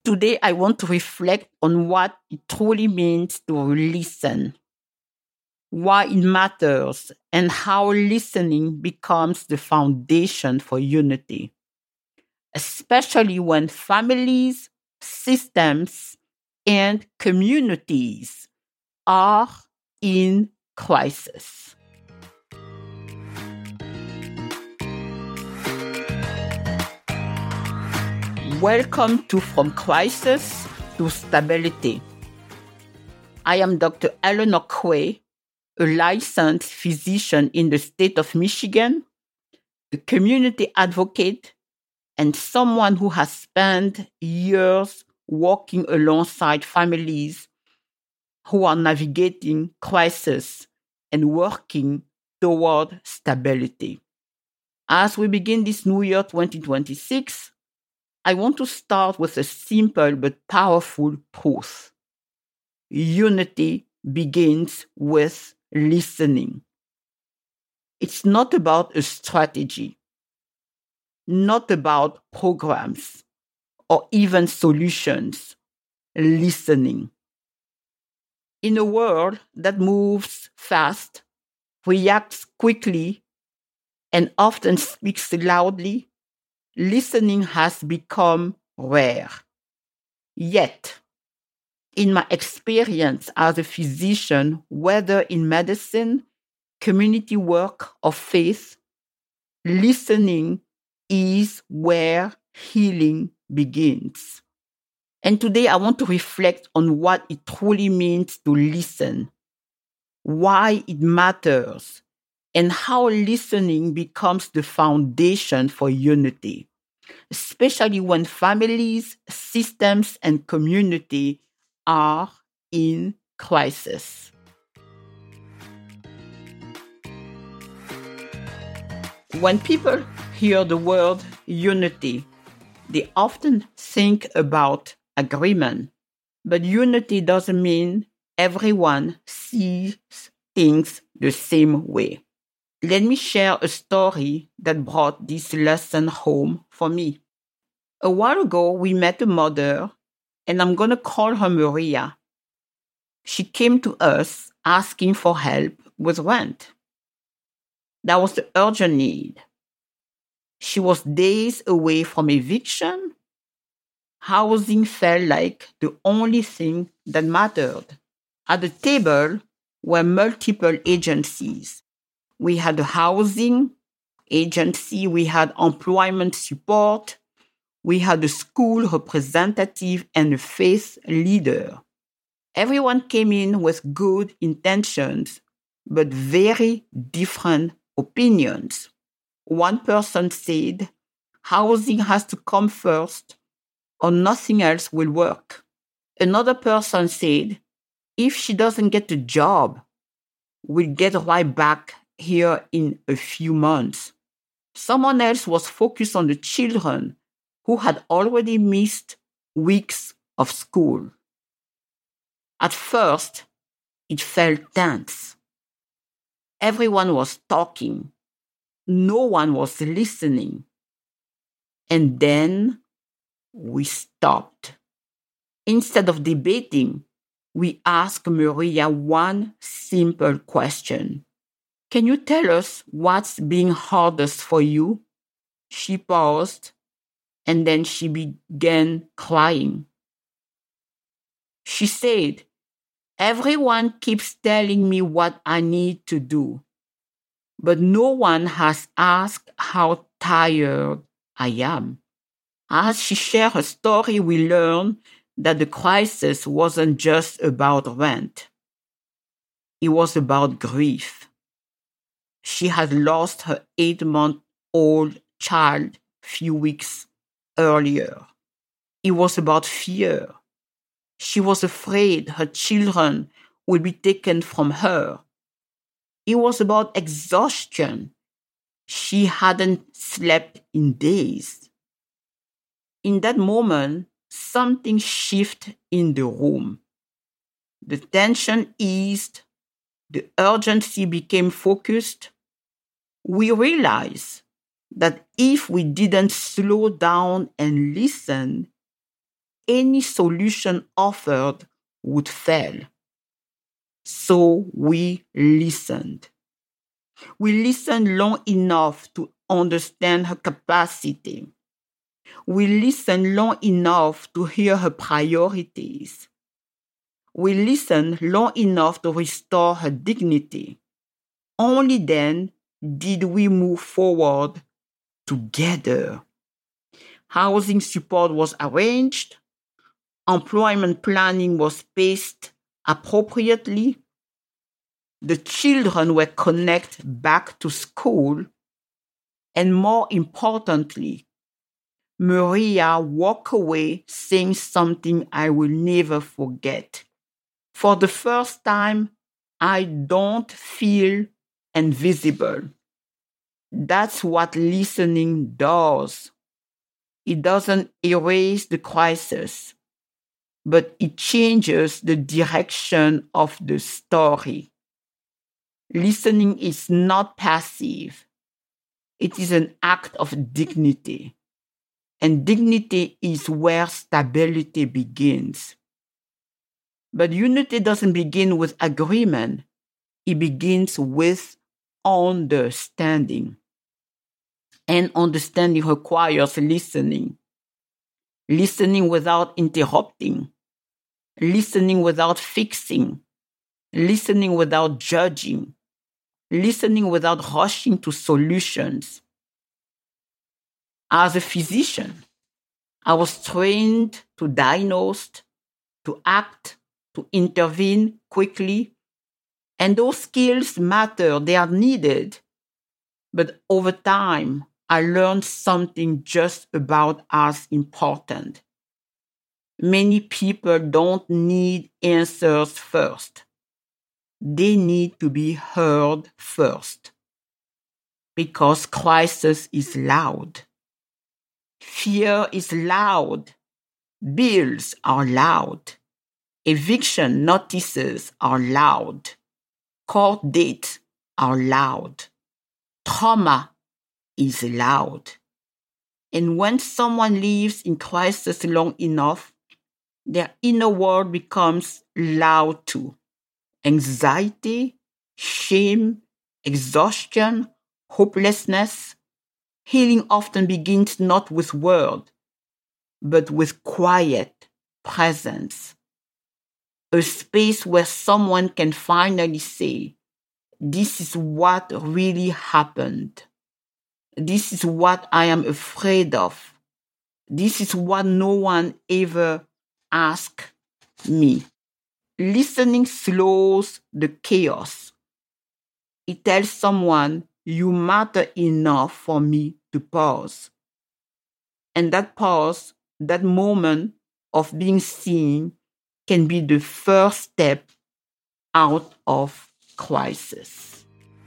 Today, I want to reflect on what it truly means to listen, why it matters, and how listening becomes the foundation for unity, especially when families, systems, and communities are in crisis. Welcome to From Crisis to Stability. I am Dr. Eleanor Quay, a licensed physician in the state of Michigan, a community advocate, and someone who has spent years working alongside families who are navigating crisis and working toward stability. As we begin this new year 2026, I want to start with a simple but powerful truth. Unity begins with listening. It's not about a strategy, not about programs, or even solutions. Listening. In a world that moves fast, reacts quickly, and often speaks loudly, listening has become rare. Yet, in my experience as a physician, whether in medicine, community work, or faith, listening is where healing begins. And today I want to reflect on what it truly means to listen, why it matters, and how listening becomes the foundation for unity, especially when families, systems, and community are in crisis. When people hear the word unity, they often think about agreement. But unity doesn't mean everyone sees things the same way. Let me share a story that brought this lesson home for me. A while ago, we met a mother, and I'm going to call her Maria. She came to us asking for help with rent. That was the urgent need. She was days away from eviction. Housing felt like the only thing that mattered. At the table were multiple agencies. We had a housing agency, we had employment support, we had a school representative and a faith leader. Everyone came in with good intentions, but very different opinions. One person said, housing has to come first or nothing else will work. Another person said, if she doesn't get a job, we'll get right back here in a few months. Someone else was focused on the children who had already missed weeks of school. At first, it felt tense. Everyone was talking. No one was listening. And then we stopped. Instead of debating, we asked Maria one simple question. Can you tell us what's being hardest for you? She paused, and then she began crying. She said, everyone keeps telling me what I need to do, but no one has asked how tired I am. As she shared her story, we learned that the crisis wasn't just about rent. It was about grief. She had lost her 8-month-old child few weeks earlier. It was about fear. She was afraid her children would be taken from her. It was about exhaustion. She hadn't slept in days. In that moment, something shifted in the room. The tension eased. The urgency became focused. We realized that if we didn't slow down and listen, any solution offered would fail. So we listened. We listened long enough to understand her capacity. We listened long enough to hear her priorities. We listened long enough to restore her dignity. Only then did we move forward together. Housing support was arranged. Employment planning was paced appropriately. The children were connected back to school. And more importantly, Maria walked away saying something I will never forget. For the first time, I don't feel invisible. That's what listening does. It doesn't erase the crisis, but it changes the direction of the story. Listening is not passive. It is an act of dignity. And dignity is where stability begins. But unity doesn't begin with agreement. It begins with understanding. And understanding requires listening. Listening without interrupting. Listening without fixing. Listening without judging. Listening without rushing to solutions. As a physician, I was trained to diagnose, to act, to intervene quickly. And those skills matter, they are needed. But over time, I learned something just about as important. Many people don't need answers first. They need to be heard first. Because crisis is loud. Fear is loud. Bills are loud. Eviction notices are loud. Court dates are loud. Trauma is loud. And when someone lives in crisis long enough, their inner world becomes loud too. Anxiety, shame, exhaustion, hopelessness. Healing often begins not with words, but with quiet presence. A space where someone can finally say, this is what really happened. This is what I am afraid of. This is what no one ever asked me. Listening slows the chaos. It tells someone, you matter enough for me to pause. And that pause, that moment of being seen, can be the first step out of crisis.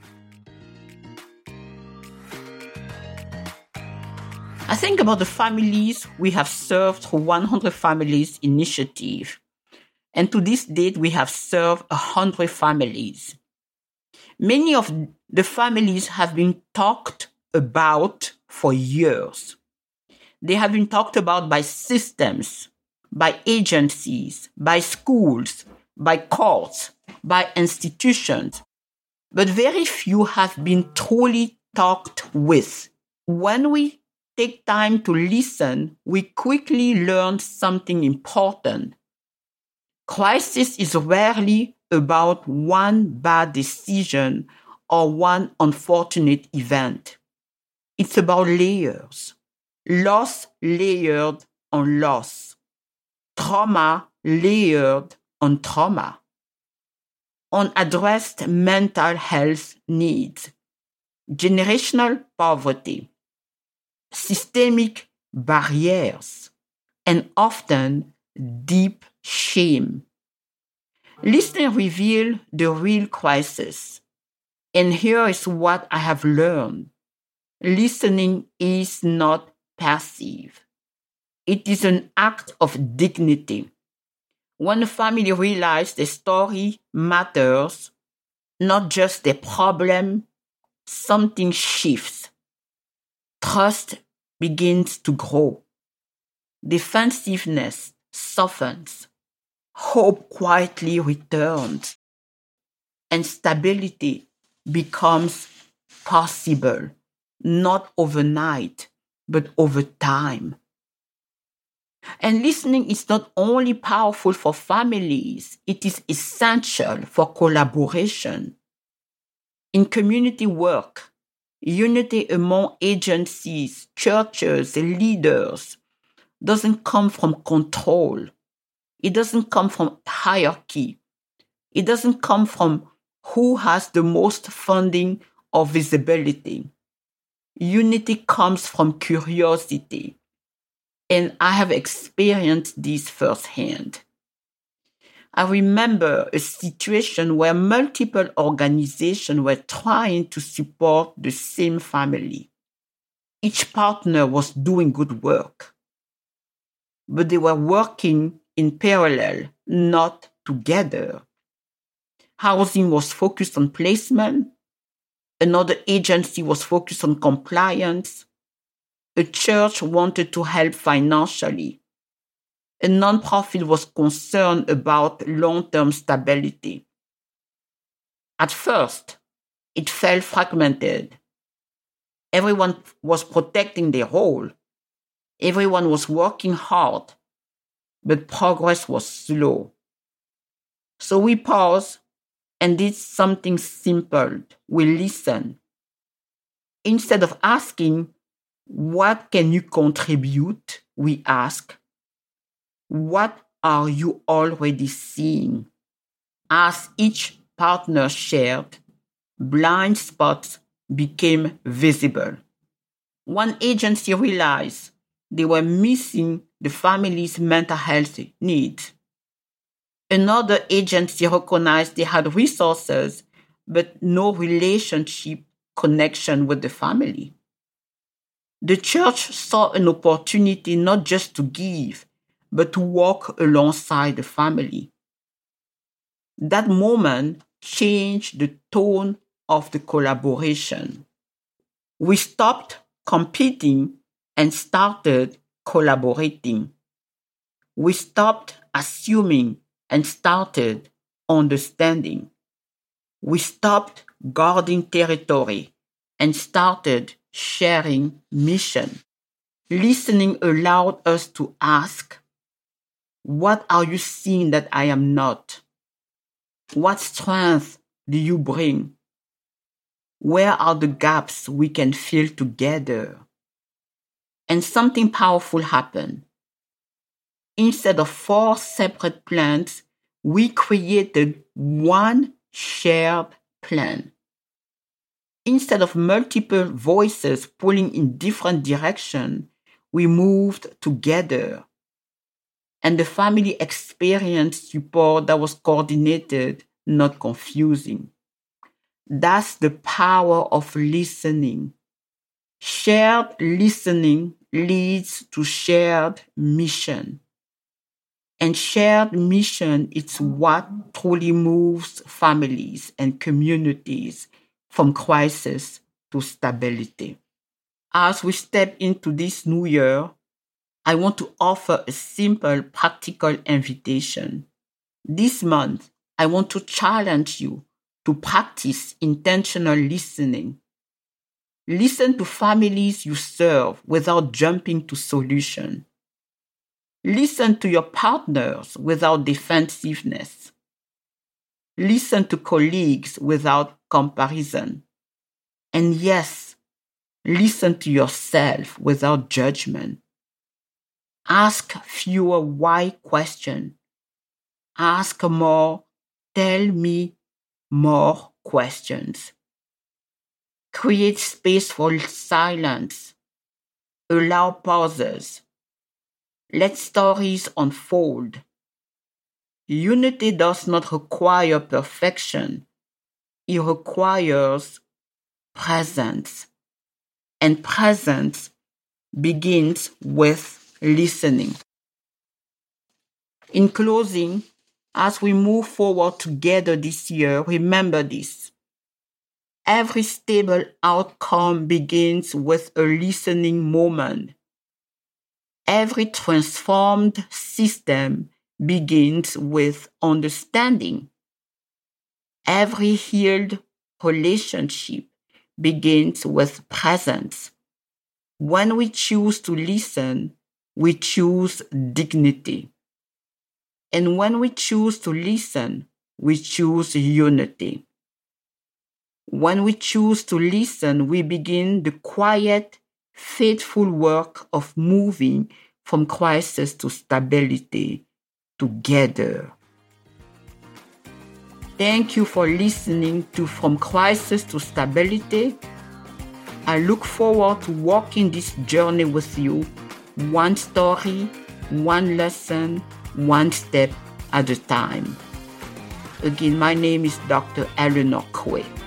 I think about the families we have served through 100 Families initiative. And to this date, we have served 100 families. Many of the families have been talked about for years. They have been talked about by systems, by agencies, by schools, by courts, by institutions. But very few have been truly talked with. When we take time to listen, we quickly learn something important. Crisis is rarely about one bad decision or one unfortunate event. It's about layers. Loss layered on loss. Trauma layered on trauma. Unaddressed mental health needs. Generational poverty. Systemic barriers. And often deep shame. Listening reveals the real crisis. And here is what I have learned. Listening is not passive. It is an act of dignity. When a family realizes the story matters, not just the problem, something shifts. Trust begins to grow. Defensiveness softens, hope quietly returns, and stability becomes possible, not overnight, but over time. And listening is not only powerful for families, it is essential for collaboration. In community work, unity among agencies, churches, leaders doesn't come from control. It doesn't come from hierarchy. It doesn't come from who has the most funding or visibility. Unity comes from curiosity. And I have experienced this firsthand. I remember a situation where multiple organizations were trying to support the same family. Each partner was doing good work, but they were working in parallel, not together. Housing was focused on placement. Another agency was focused on compliance. A church wanted to help financially. A nonprofit was concerned about long-term stability. At first, it felt fragmented. Everyone was protecting their role. Everyone was working hard, but progress was slow. So we paused and did something simple. We listened. Instead of asking, "What can you contribute?" we asked, "What are you already seeing?" As each partner shared, blind spots became visible. One agency realized they were missing the family's mental health needs. Another agency recognized they had resources, but no relationship connection with the family. The church saw an opportunity not just to give, but to walk alongside the family. That moment changed the tone of the collaboration. We stopped competing and started collaborating. We stopped assuming and started understanding. We stopped guarding territory and started sharing mission. Listening allowed us to ask, "What are you seeing that I am not? What strength do you bring? Where are the gaps we can fill together?" And something powerful happened. Instead of 4 separate plans, we created one shared plan. Instead of multiple voices pulling in different directions, we moved together. And the family experienced support that was coordinated, not confusing. That's the power of listening. Shared listening leads to shared mission. And shared mission is what truly moves families and communities from crisis to stability. As we step into this new year, I want to offer a simple, practical invitation. This month, I want to challenge you to practice intentional listening. Listen to families you serve without jumping to solutions. Listen to your partners without defensiveness. Listen to colleagues without comparison. And yes, listen to yourself without judgment. Ask fewer why questions. Ask more, tell me more questions. Create space for silence. Allow pauses. Let stories unfold. Unity does not require perfection. It requires presence. And presence begins with listening. In closing, as we move forward together this year, remember this. Every stable outcome begins with a listening moment. Every transformed system begins with understanding. Every healed relationship begins with presence. When we choose to listen, we choose dignity. And when we choose to listen, we choose unity. When we choose to listen, we begin the quiet, faithful work of moving from crisis to stability together. Thank you for listening to From Crisis to Stability. I look forward to walking this journey with you, one story, one lesson, one step at a time. Again, my name is Dr. Eleanor Quay.